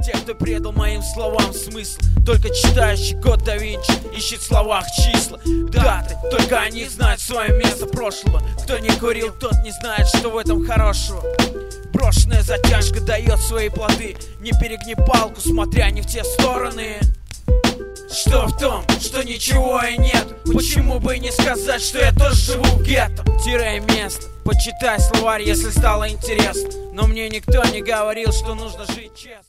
тех, кто предал моим словам смысл. Только читающий код да Винчи ищет в словах числа, даты. Только они знают свое место прошлого. Кто не курил, тот не знает, что в этом хорошего. Брошенная затяжка дает свои плоды. Не перегни палку, смотря не в те стороны. Что в том, что ничего и нет? Почему бы не сказать, что я тоже живу в гетто? Теряй место, почитай словарь, если стало интересно. Но мне никто не говорил, что нужно жить честно.